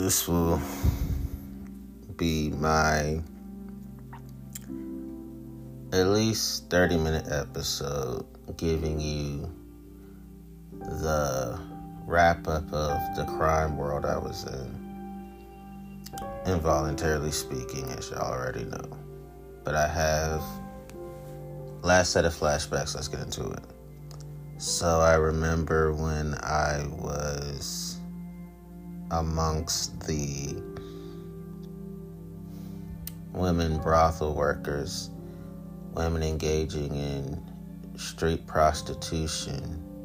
This will be my at least 30-minute episode giving you the wrap-up of the crime world I was in. Involuntarily speaking, as y'all already know. But I have last set of flashbacks. Let's get into it. So I remember when I was amongst the women brothel workers, women engaging in street prostitution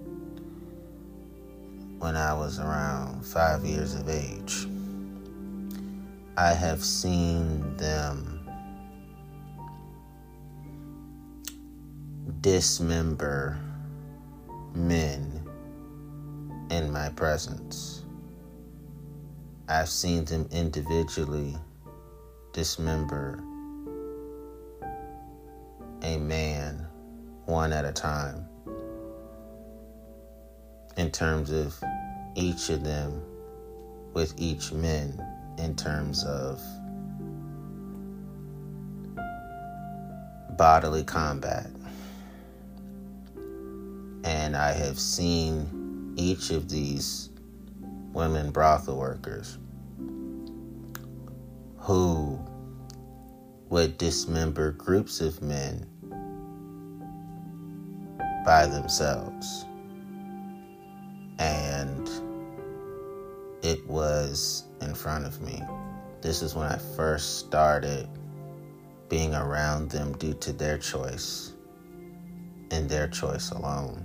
when I was around 5 years of age. I have seen them dismember men in my presence. I've seen them individually dismember a man one at a time, in terms of each of them with each man, in terms of bodily combat. And I have seen each of these women brothel workers who would dismember groups of men by themselves. And it was in front of me. This is when I first started being around them due to their choice and their choice alone.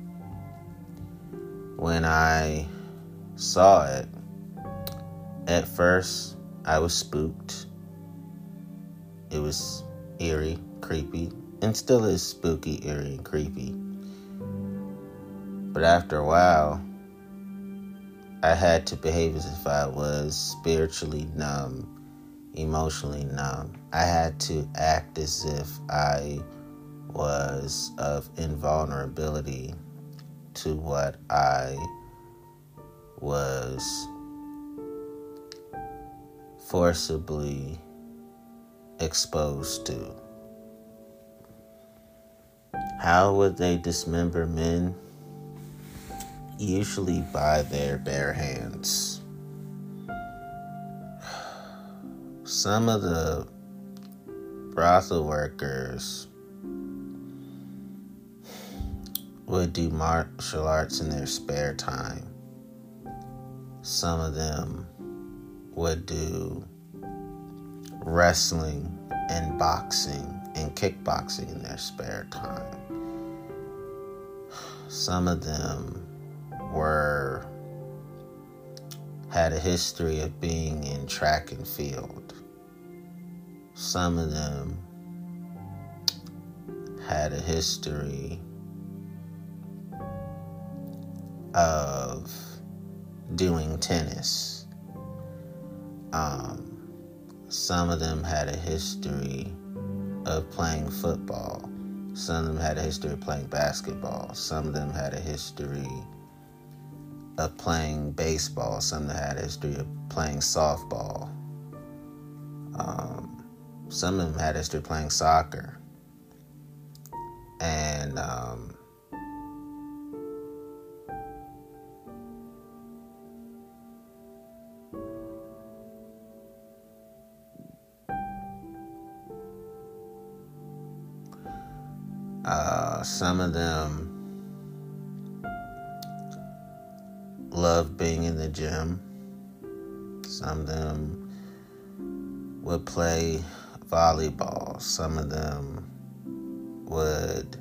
When I saw it, at first I was spooked. It was eerie, creepy, and still is spooky, eerie, and creepy. But after a while, I had to behave as if I was spiritually numb, emotionally numb. I had to act as if I was of invulnerability to what I was forcibly exposed to. How would they dismember men? Usually by their bare hands. Some of the brothel workers would do martial arts in their spare time. Some of them would do wrestling and boxing and kickboxing in their spare time. Some of them had a history of being in track and field. Some of them had a history of doing tennis. Some of them had a history of playing football. Some of them had a history of playing basketball. Some of them had a history of playing baseball. Some of them had a history of playing softball. Some of them had a history of playing soccer. And some of them loved being in the gym. Some of them would play volleyball. Some of them would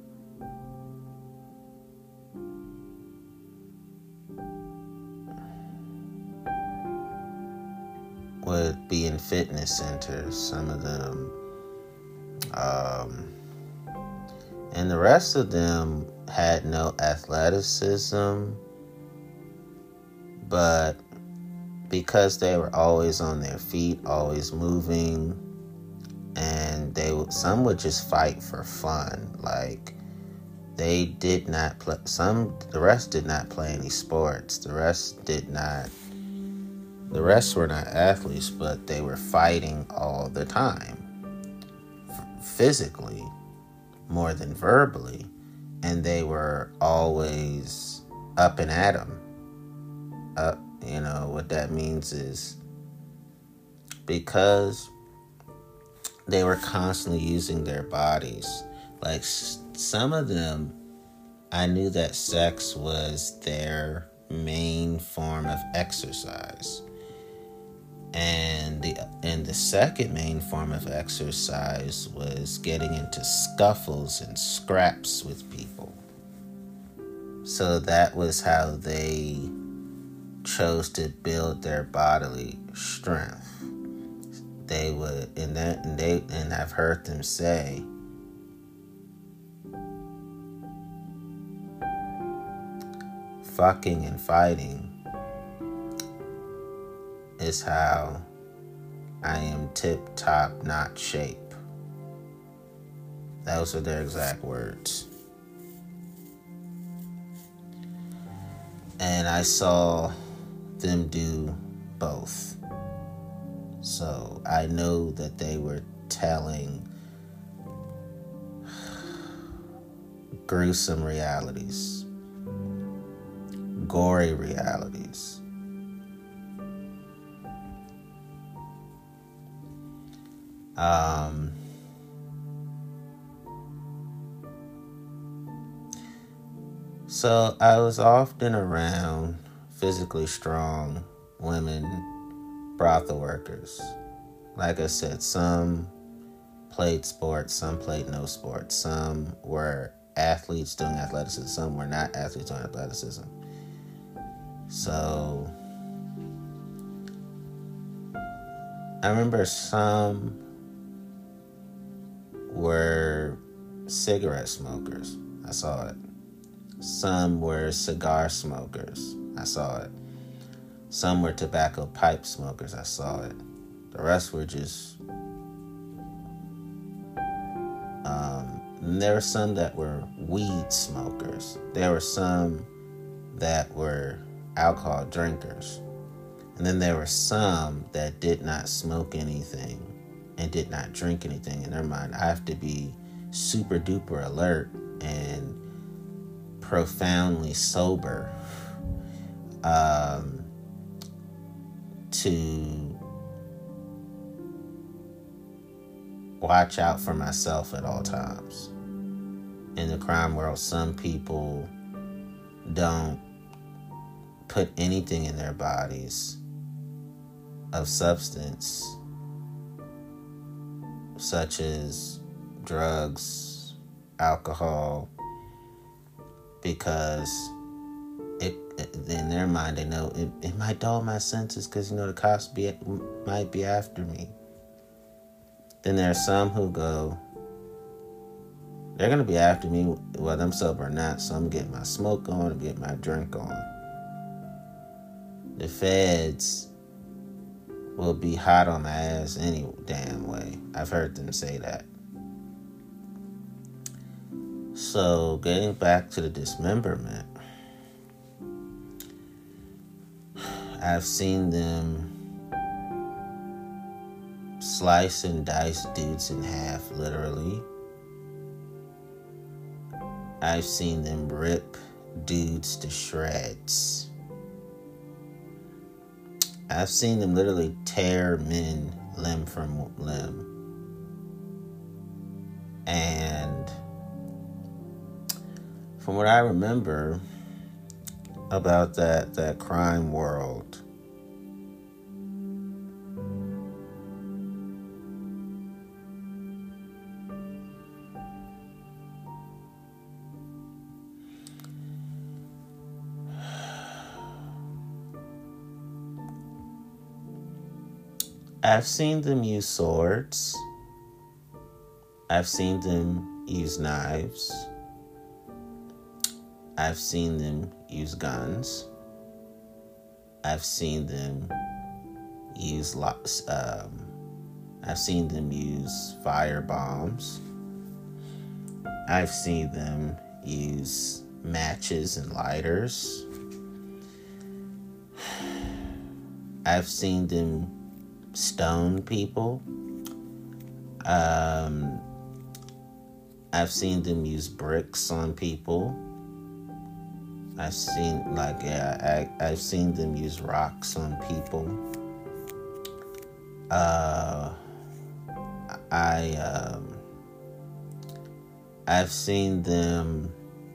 be in fitness centers. Some of them and the rest of them had no athleticism, but because they were always on their feet, always moving, and some would just fight for fun. Like, they did not play. The rest did not play any sports. The rest did not The rest were not athletes, but they were fighting all the time, physically, more than verbally, and they were always up and at 'em. What that means is because they were constantly using their bodies. Like some of them, I knew that sex was their main form of exercise. And the second main form of exercise was getting into scuffles and scraps with people. So that was how they chose to build their bodily strength. They would, and I've heard them say, fucking and fighting is how I am tip-top notch shape. Those are their exact words. And I saw them do both. So I know that they were telling gruesome realities, gory realities. So I was often around physically strong women, brothel workers. Like I said, some played sports, some played no sports. Some were athletes doing athleticism, some were not athletes doing athleticism. So I remember some were cigarette smokers. I saw it. Some were cigar smokers. I saw it. Some were tobacco pipe smokers. I saw it. The rest were just... there were some that were weed smokers. There were some that were alcohol drinkers. And then there were some that did not smoke anything and did not drink anything. In their mind, I have to be super duper alert and profoundly sober to watch out for myself at all times. In the crime world, some people don't put anything in their bodies of substance, such as drugs, alcohol, because in their mind they know it might dull my senses because the cops might be after me. Then there are some who go, they're going to be after me whether I'm sober or not, so I'm getting my smoke on, I'm getting my drink on. The feds will be hot on my ass any damn way. I've heard them say that. So, getting back to the dismemberment, I've seen them slice and dice dudes in half, literally. I've seen them rip dudes to shreds. I've seen them literally tear men limb from limb. And from what I remember about that crime world, I've seen them use swords. I've seen them use knives. I've seen them use guns. I've seen them use I've seen them use fire bombs. I've seen them use matches and lighters. I've seen them stone people. I've seen them use bricks on people. I've seen I've seen them use rocks on people. I've seen them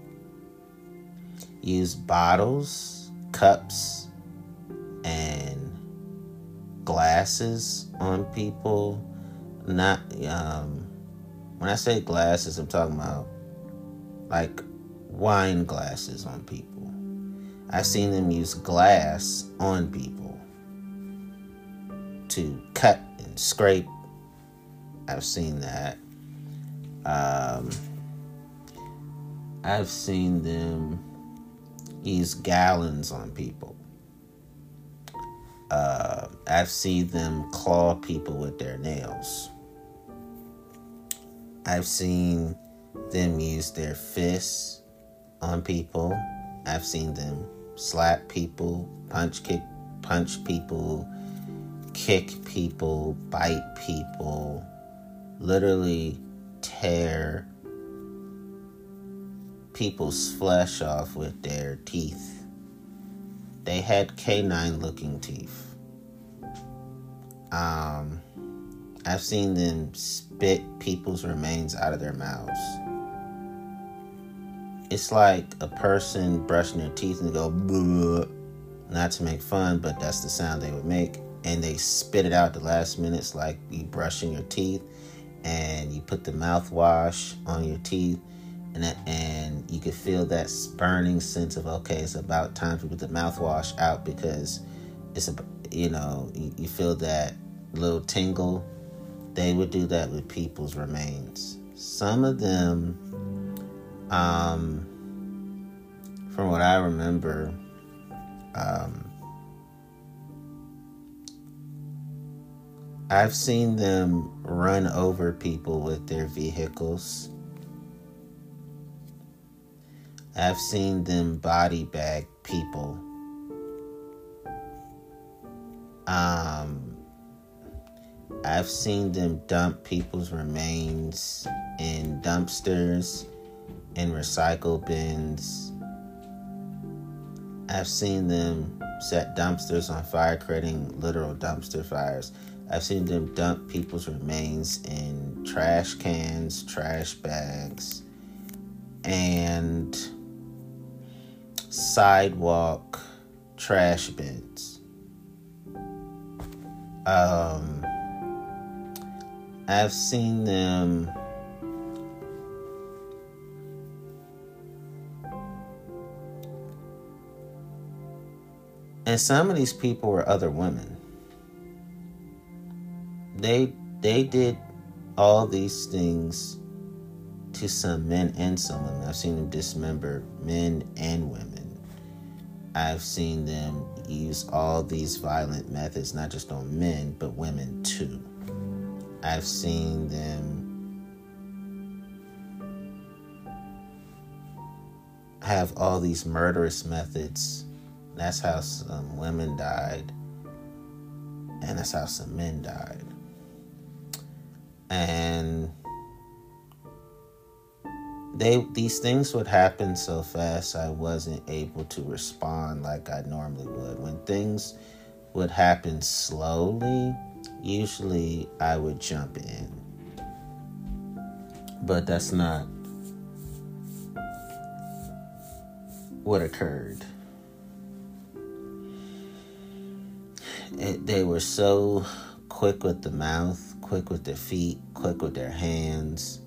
use bottles, cups, and glasses on people. Not when I say glasses, I'm talking about like wine glasses on people. I've seen them use glass on people to cut and scrape. I've seen that. I've seen them use gallons on people. I've seen them claw people with their nails. I've seen them use their fists on people. I've seen them slap people, punch people, kick people, bite people, literally tear people's flesh off with their teeth. They had canine looking teeth. I've seen them spit people's remains out of their mouths. It's like a person brushing their teeth and go, bleh. Not to make fun, but that's the sound they would make. And they spit it out the last minutes, like you brushing your teeth and you put the mouthwash on your teeth, and you could feel that burning sense of, okay, it's about time to put the mouthwash out, because it's you feel that little tingle. They would do that with people's remains. Some of them, from what I remember, I've seen them run over people with their vehicles. I've seen them body bag people. I've seen them dump people's remains in dumpsters, in recycle bins. I've seen them set dumpsters on fire, creating literal dumpster fires. I've seen them dump people's remains in trash cans, trash bags, and sidewalk trash bins. I've seen them and some of these people were other women. They did all these things to some men and some women. I've seen them dismember men and women. I've seen them use all these violent methods, not just on men, but women too. I've seen them have all these murderous methods. That's how some women died, and that's how some men died. And these things would happen so fast, I wasn't able to respond like I normally would. When things would happen slowly, usually I would jump in. But that's not what occurred. They were so quick with the mouth, quick with their feet, quick with their hands,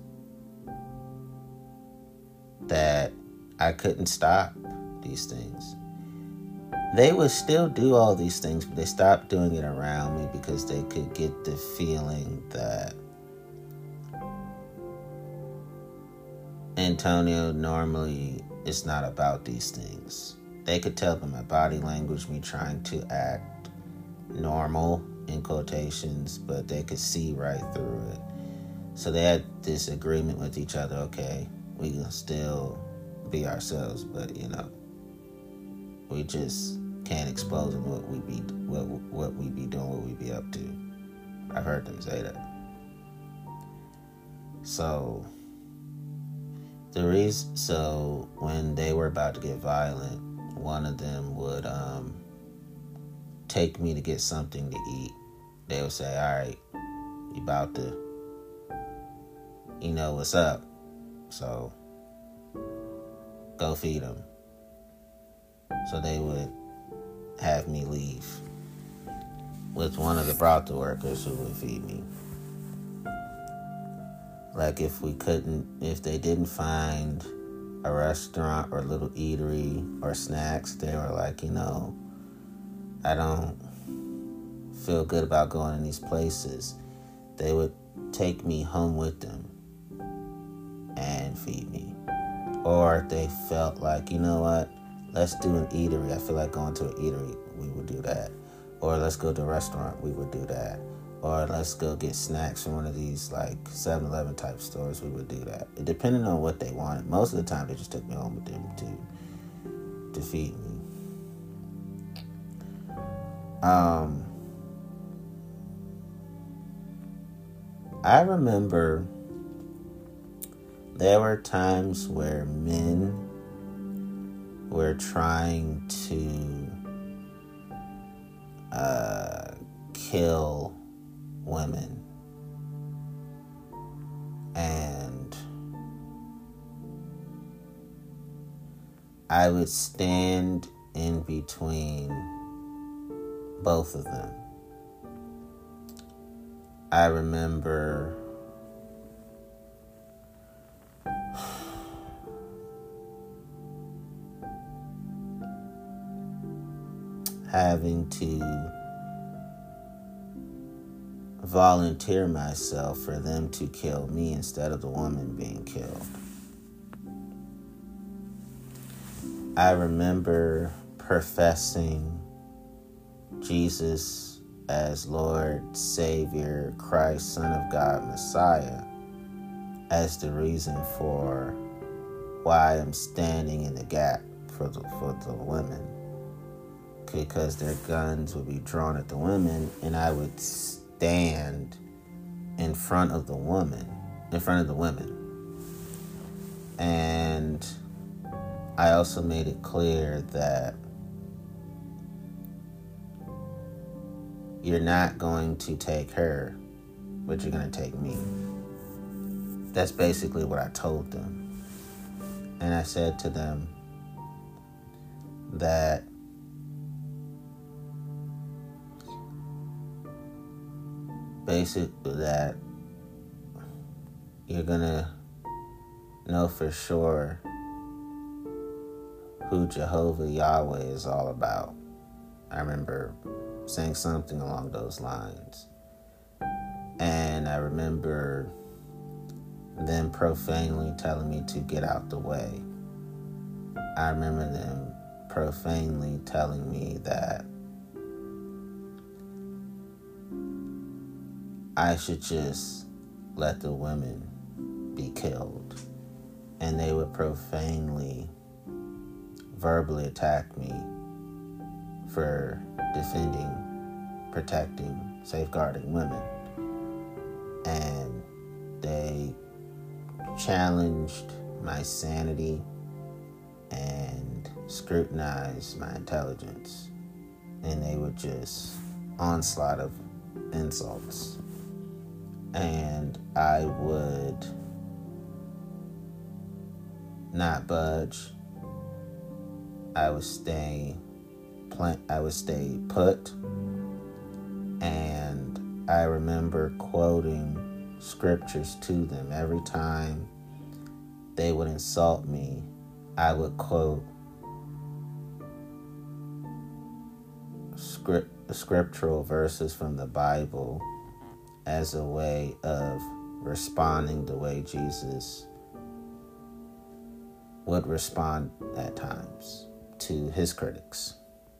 that I couldn't stop these things. They would still do all these things, but they stopped doing it around me because they could get the feeling that Antonio, normally it's not about these things. They could tell by my body language, me trying to act normal, in quotations, but they could see right through it. So they had this agreement with each other, okay, we can still be ourselves, but we just can't expose them what we be doing, what we be up to. I've heard them say that. So when they were about to get violent, one of them would take me to get something to eat. They would say, "All right, you about to, you know what's up, so go feed them." So they would have me leave with one of the brothel workers who would feed me. Like if they didn't find a restaurant or a little eatery or snacks, they were like, I don't feel good about going in these places. They would take me home with them and feed me. Or if they felt like, let's do an eatery. I feel like going to an eatery, we would do that. Or let's go to a restaurant, we would do that. Or let's go get snacks from one of these like 7-Eleven type stores, we would do that. It depended on what they wanted. Most of the time they just took me home with them to feed me. I remember there were times where men were trying to kill women, and I would stand in between both of them. I remember having to volunteer myself for them to kill me instead of the woman being killed. I remember professing Jesus as Lord, Savior, Christ, Son of God, Messiah, as the reason for why I'm standing in the gap for the women. Because their guns would be drawn at the women, and I would stand in front of the women. And I also made it clear that you're not going to take her, but you're going to take me. That's basically what I told them. And I said to them that you're going to know for sure who Jehovah Yahweh is all about. I remember saying something along those lines. And I remember them profanely telling me to get out the way. I remember them profanely telling me that I should just let the women be killed. And they would profanely, verbally attack me for defending, protecting, safeguarding women. And they challenged my sanity and scrutinized my intelligence. And they would just onslaught of insults. And I would not budge. I would stay put. And I remember quoting scriptures to them. Every time they would insult me, I would quote scriptural verses from the Bible as a way of responding the way Jesus would respond at times to his critics.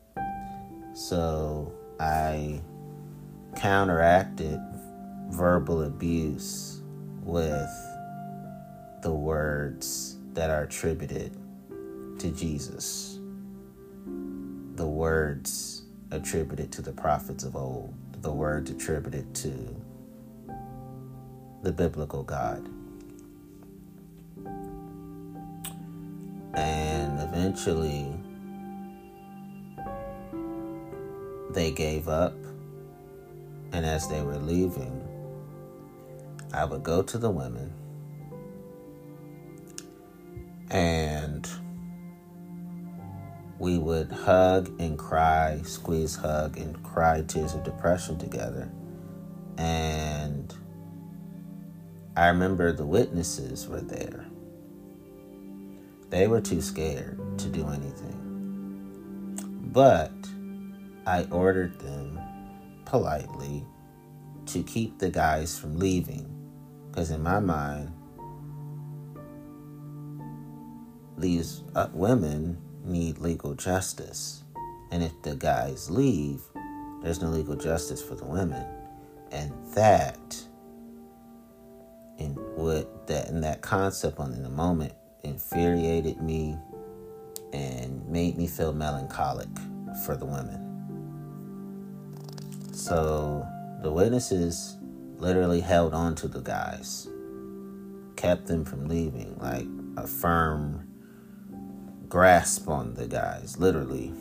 So I counteracted verbal abuse with the words that are attributed to Jesus. the words attributed to the prophets of old, the words attributed to the biblical God. And eventually, they gave up. And as they were leaving, I would go to the women and we would hug and cry, squeeze, hug, and cry tears of depression together. And I remember the witnesses were there. They were too scared to do anything. But I ordered them politely to keep the guys from leaving. Because in my mind, these women need legal justice. And if the guys leave, there's no legal justice for the women. And that concept in the moment infuriated me and made me feel melancholic for the women. So the witnesses literally held on to the guys, kept them from leaving, like a firm grasp on the guys, literally.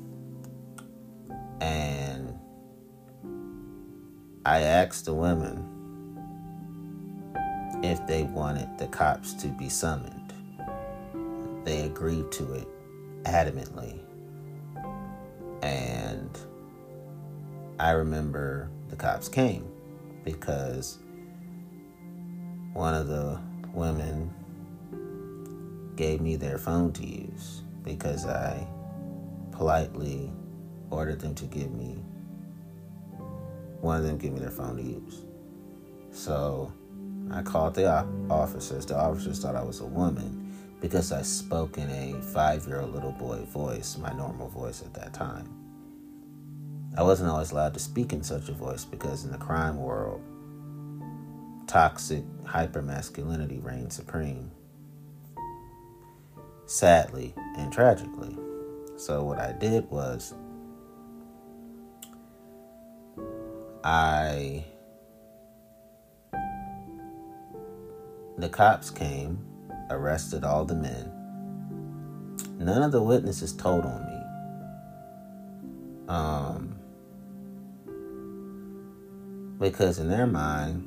And I asked the women if they wanted the cops to be summoned. They agreed to it adamantly. And I remember the cops came because one of the women gave me their phone to use because I politely ordered them to one of them give me their phone to use. So I called the officers. The officers thought I was a woman because I spoke in a 5-year-old little boy voice, my normal voice at that time. I wasn't always allowed to speak in such a voice because in the crime world, toxic hypermasculinity reigns supreme. Sadly and tragically. So what I did was the cops came, arrested all the men. None of the witnesses told on me. Because in their mind,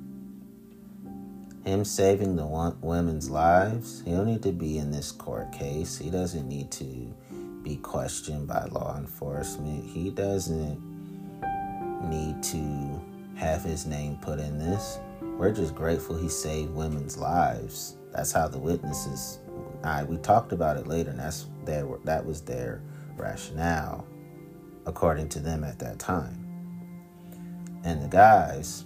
him saving the women's lives, he don't need to be in this court case. He doesn't need to be questioned by law enforcement. He doesn't need to have his name put in this. We're just grateful he saved women's lives. That's how the witnesses, we talked about it later, and that was their rationale, according to them at that time. And the guys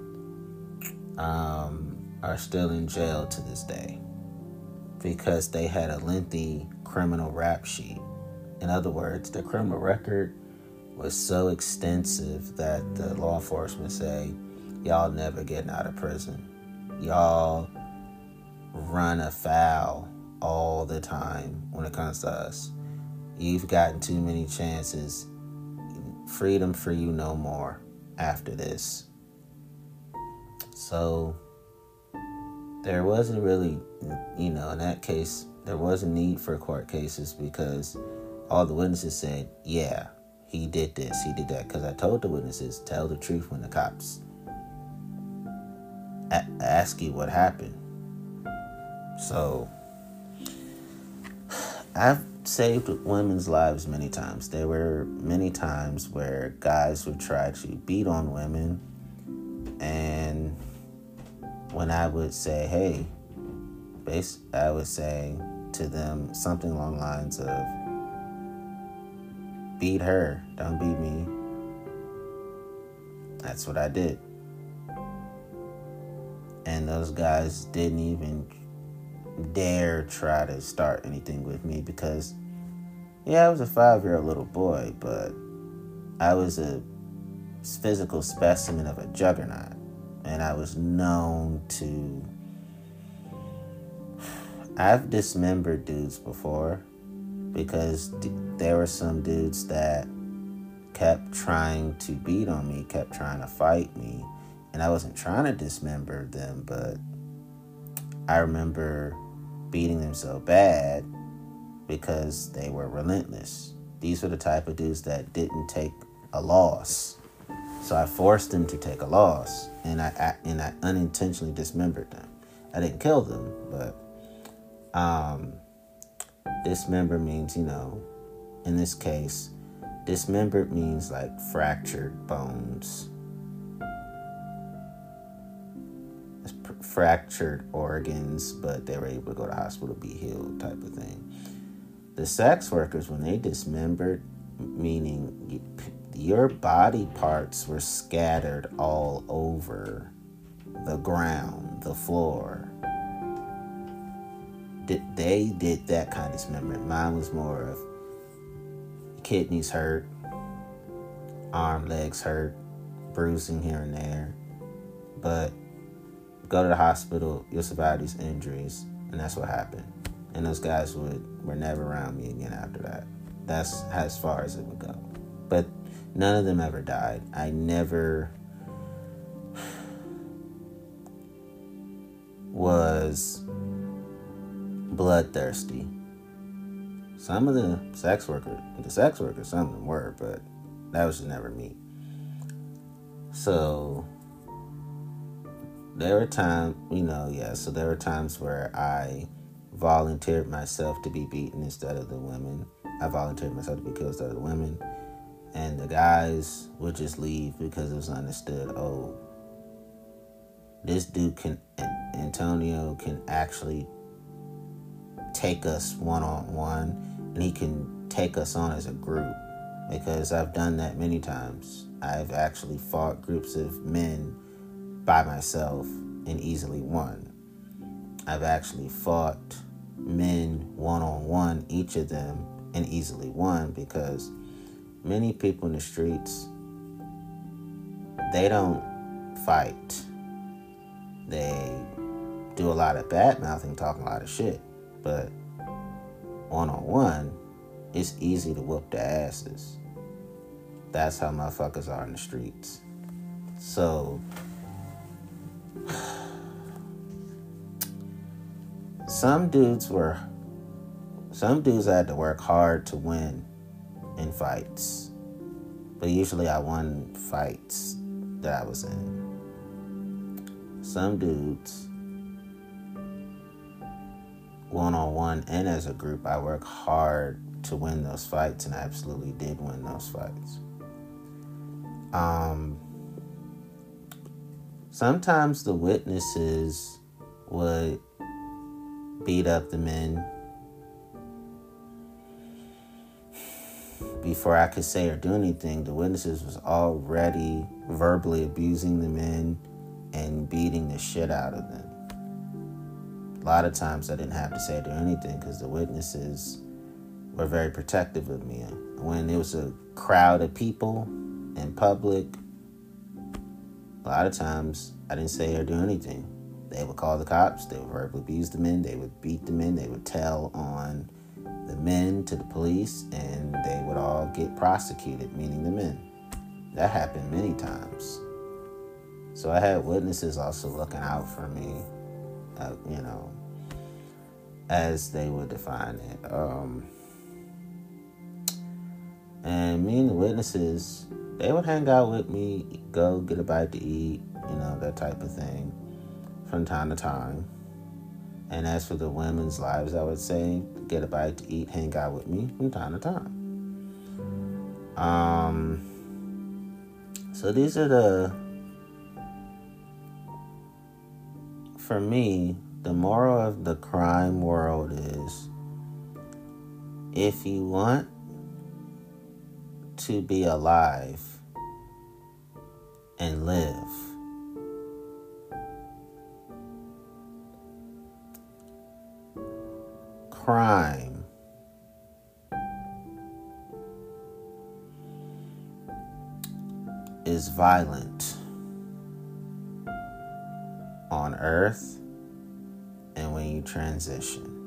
are still in jail to this day because they had a lengthy criminal rap sheet. In other words, their criminal record was so extensive that the law enforcement say, y'all never getting out of prison. Y'all run afoul all the time when it comes to us. You've gotten too many chances. Freedom for you no more after this. So there wasn't really, in that case, there wasn't need for court cases because all the witnesses said, yeah, he did this, he did that. Because I told the witnesses, tell the truth when the cops ask you what happened. So I've saved women's lives many times. There were many times where guys would try to beat on women, and when I would say, hey, I would say to them something along the lines of, beat her, don't beat me. That's what I did. And those guys didn't even dare try to start anything with me because, I was a 5-year-old little boy, but I was a physical specimen of a juggernaut. And I was known to... I've dismembered dudes before because there were some dudes that kept trying to beat on me, kept trying to fight me, and I wasn't trying to dismember them, but I remember beating them so bad because they were relentless. These were the type of dudes that didn't take a loss. So I forced them to take a loss, and I unintentionally dismembered them. I didn't kill them, but dismember means, in this case, dismembered means like fractured bones, fractured organs, but they were able to go to the hospital to be healed type of thing. The sex workers, when they dismembered, meaning your body parts were scattered all over the ground, the floor. They did that kind of dismemberment. Mine was more of kidneys hurt, arm, legs hurt, bruising here and there. But go to the hospital, you'll survive these injuries, and that's what happened. And those guys were never around me again after that. That's as far as it would go. But none of them ever died. I never was bloodthirsty. Some of the sex workers, some of them were, but that was just never me. So there were times, there were times where I volunteered myself to be beaten instead of the women. I volunteered myself to be killed instead of the women. And the guys would just leave because it was understood, this dude Antonio can actually take us one-on-one, and he can take us on as a group, because I've done that many times. I've actually fought groups of men by myself and easily won. I've actually fought men one-on-one, each of them, and easily won, because many people in the streets, they don't fight. They do a lot of bad-mouthing, talking a lot of shit. But one-on-one, it's easy to whoop their asses. That's how motherfuckers are in the streets. So some dudes had to work hard to win in fights. But usually I won fights that I was in. Some dudes, one-on-one and as a group, I work hard to win those fights, and I absolutely did win those fights. Sometimes the witnesses would beat up the men before I could say or do anything. The witnesses was already verbally abusing the men and beating the shit out of them. A lot of times I didn't have to say or do anything because the witnesses were very protective of me. When it was a crowd of people in public, a lot of times I didn't say or do anything. They would call the cops, they would verbally abuse the men, they would beat the men, they would tell on the men to the police, and they would all get prosecuted, meaning the men. That happened many times. So I had witnesses also looking out for me, as they would define it. And me and the witnesses, they would hang out with me, go get a bite to eat, that type of thing from time to time. And as for the women's lives, I would say, get a bite to eat, hang out with me from time to time. So these are for me, the moral of the crime world is, if you want to be alive and live, crime is violent on earth and when you transition.